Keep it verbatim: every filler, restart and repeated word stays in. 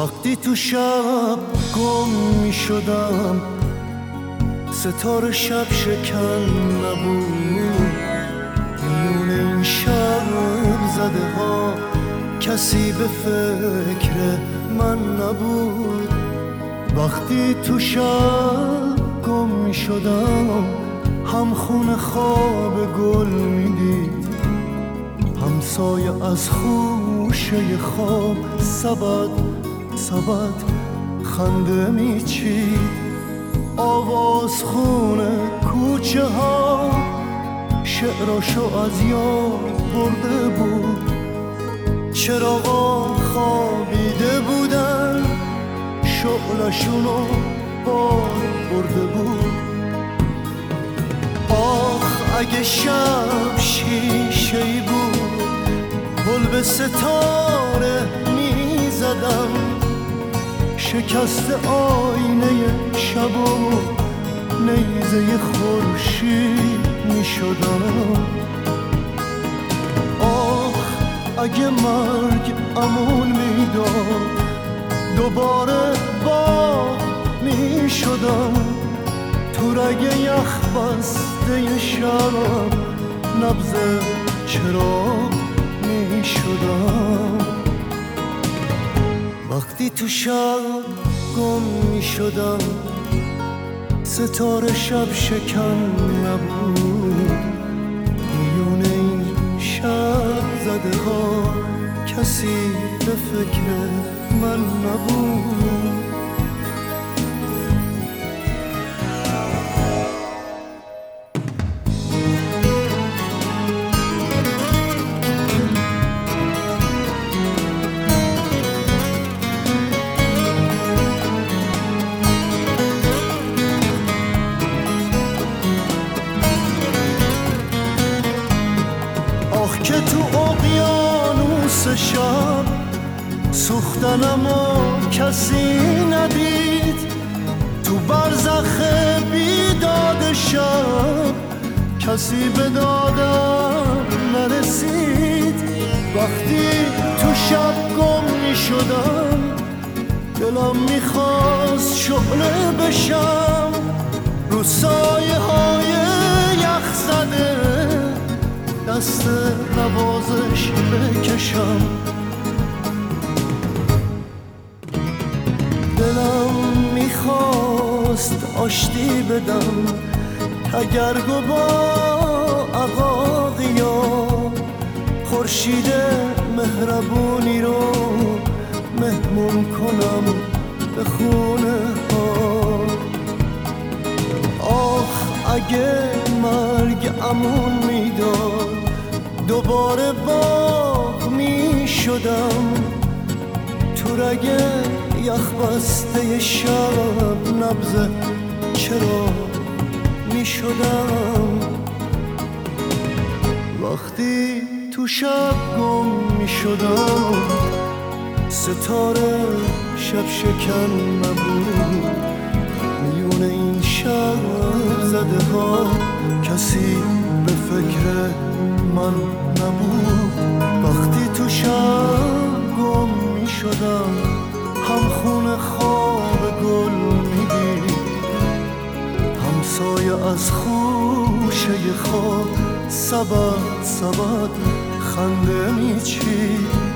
وقتی تو شب گم می شدم ستاره شب شکن نبود، میون این شب زده ها کسی به فکر من نبود. وقتی تو شب گم می شدم هم خونه خواب گل می دید، همسایه از خوشه خواب سبد سبد خنده می چید. آواز خونه کوچه ها شعراشو از یاد برده بود، چراغا خوابیده بودن شعلشونو بار برده بود. آخ اگه شب شیشه‌ای بود گل به ستاره می زدم، شکست آینه شب و نیزه خورشید می شدم. آخ اگه مرگ امون می داد دوباره باغ می شدم، تو رگ یخ بسته شب نبض چراغ می شدم. وقتی تو شب گم می شدم ستاره شب شکن نبود، میون این شب زده ها کسی به فکر من نبود. که تو اقیانوس شب سوختنم و کسی ندید، تو برزخ بیداد شب کسی به دادم نرسید. وقتی تو شب گم می شدم دلم می خواست شعله بشم، رو سایه های یخ زده دست نوازش بکشم. دلم میخواست آشتی بدم تگرگ و با عقاقیا، خورشید مهربونی رو مهمون کنم به خونه ها. آخ اگه مرگ امون میداد دوباره باغ می شدم، تو رگ یخ بسته شب نبض چرا می شدم. وقتی تو شب گم می شدم ستاره شب شکن نبود، میون این شب زده ها کسی به فکر من نبود. وقتی تو شب گم می شدم هم خونه خواب گل می دید، همسایه از خوشه خواب سبد سبد خنده می چید.